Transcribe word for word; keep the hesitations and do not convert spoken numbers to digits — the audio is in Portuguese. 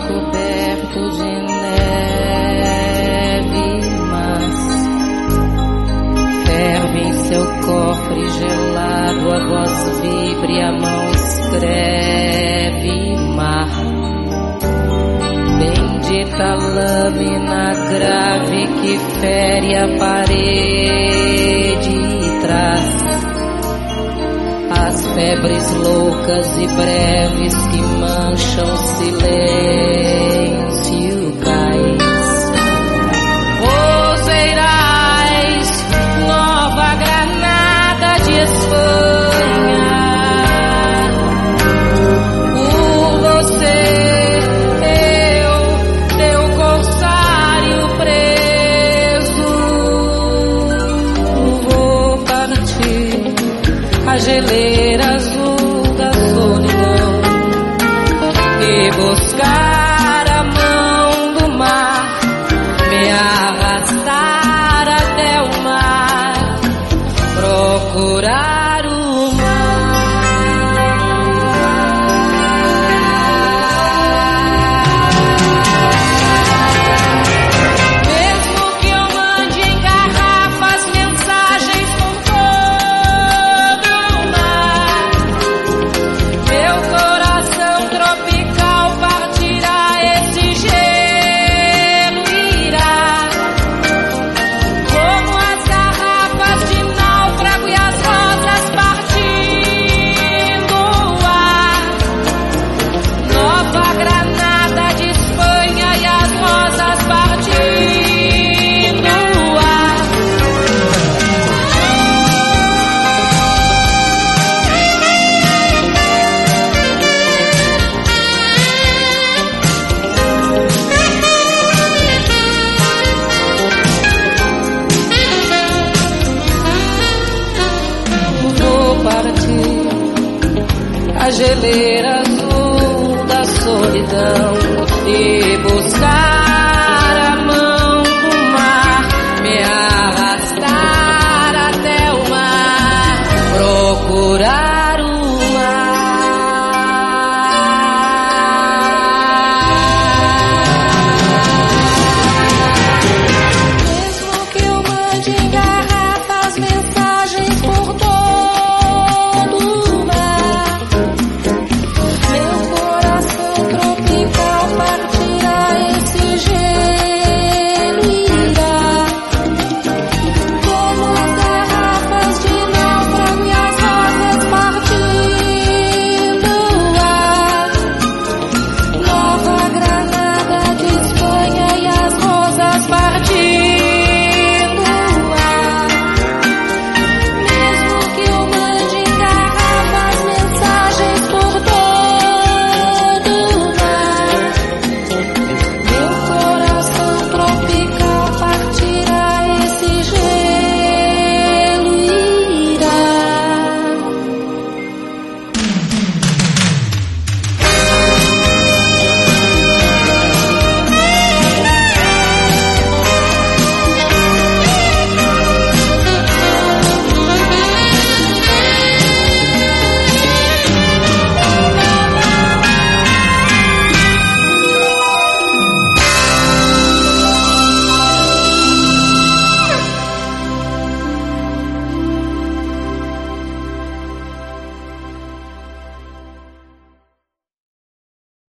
coberto de neve, mas ferve em seu cofre gelado, a voz vibra e a mão escreve mar. Bendita lâmina grave que fere a parede e traz as febres loucas e breves que mancham silêncio cais. Roseirais, nova granada de Espanha, por você eu, teu corsário preso, vou partir a geleira azul da solidão e buscar a mão do mar, me arrastar até o mar, procurar o mar. Mesmo que eu mande em garrafas mensagens com todo o mar, meu coração tropical partirá, esse gelo irá, como as garrafas de náufrago e as rosas partindo o ar. Nova Granada de Espanha e as rosas partindo o ar. Vou partir a geleira azul da solidão e buscar